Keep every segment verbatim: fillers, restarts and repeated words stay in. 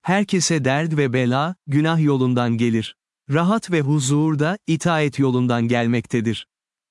Herkese dert ve bela, günah yolundan gelir. Rahat ve huzur da, itaat yolundan gelmektedir.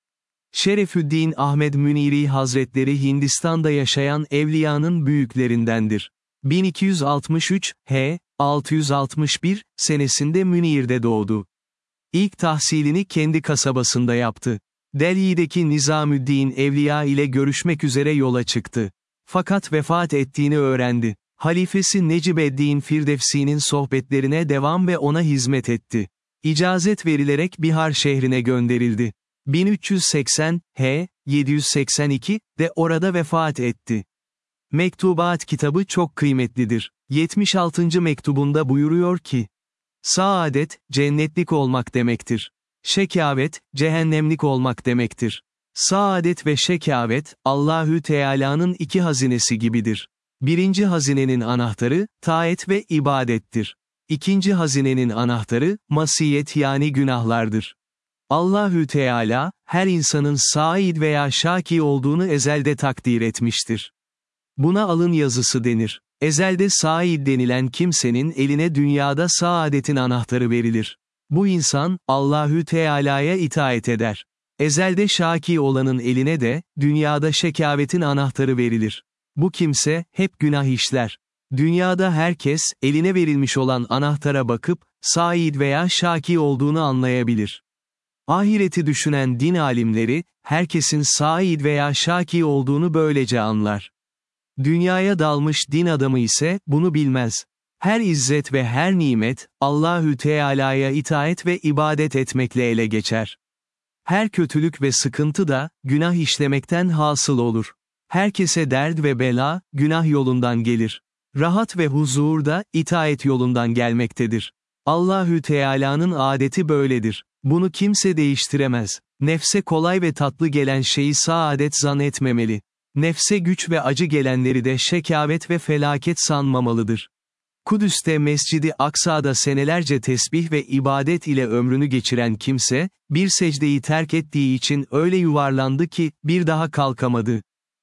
Şerefüddin Ahmed Müniri Hazretleri Hindistan'da yaşayan evliyanın büyüklerindendir. bin iki yüz altmış üç, H. altı yüz altmış bir, senesinde Münir'de doğdu. İlk tahsilini kendi kasabasında yaptı. Delhi'deki Nizamüddin Evliya ile görüşmek üzere yola çıktı. Fakat vefat ettiğini öğrendi. Halifesi Necibeddin Firdevsi'nin sohbetlerine devam ve ona hizmet etti. İcazet verilerek Bihar şehrine gönderildi. bin üç yüz seksen, H. yedi yüz seksen iki, de orada vefat etti. Mektubat kitabı çok kıymetlidir. yetmiş altıncı mektubunda buyuruyor ki, saadet, cennetlik olmak demektir. Şekavet, cehennemlik olmak demektir. Saadet ve şekavet, Allahü Teala'nın iki hazinesi gibidir. Birinci hazinenin anahtarı, taat ve ibadettir. İkinci hazinenin anahtarı, masiyet yani günahlardır. Allahü Teala, her insanın said veya şaki olduğunu ezelde takdir etmiştir. Buna alın yazısı denir. Ezelde said denilen kimsenin eline dünyada saadetin anahtarı verilir. Bu insan, Allahü Teala'ya itaat eder. Ezelde şaki olanın eline de, dünyada şekavetin anahtarı verilir. Bu kimse, hep günah işler. Dünyada herkes, eline verilmiş olan anahtara bakıp, said veya şaki olduğunu anlayabilir. Ahireti düşünen din alimleri, herkesin said veya şaki olduğunu böylece anlar. Dünyaya dalmış din adamı ise, bunu bilmez. Her izzet ve her nimet, Allahü Teala'ya itaat ve ibadet etmekle ele geçer. Her kötülük ve sıkıntı da, günah işlemekten hasıl olur. Herkese dert ve bela, günah yolundan gelir. Rahat ve huzur da, itaat yolundan gelmektedir. Allahü Teala'nın adeti böyledir. Bunu kimse değiştiremez. Nefse kolay ve tatlı gelen şeyi saadet zannetmemeli. Nefse güç ve acı gelenleri de şekavet ve felaket sanmamalıdır. Kudüs'te Mescid-i Aksa'da senelerce tesbih ve ibadet ile ömrünü geçiren kimse, bir secdeyi terk ettiği için öyle yuvarlandı ki, bir daha kalkamadı.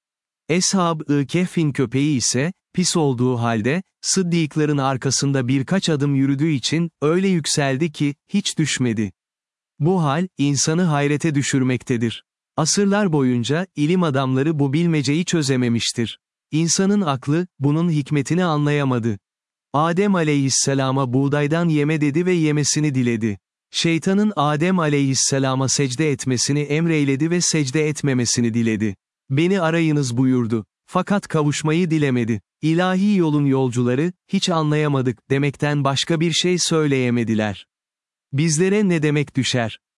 Eshab-ı Kehf'in köpeği ise, pis olduğu halde, sıddıkların arkasında birkaç adım yürüdüğü için, öyle yükseldi ki, hiç düşmedi. Bu hal, insanı hayrete düşürmektedir. Asırlar boyunca, ilim adamları bu bilmeceyi çözememiştir. İnsanın aklı, bunun hikmetini anlayamadı. Adem aleyhisselama buğdaydan yeme dedi ve yemesini diledi. Şeytanın Adem aleyhisselama secde etmesini emreyledi ve secde etmemesini diledi. Beni arayınız buyurdu. Fakat kavuşmayı dilemedi. İlahi yolun yolcuları, hiç anlayamadık demekten başka bir şey söyleyemediler. Bizlere ne demek düşer?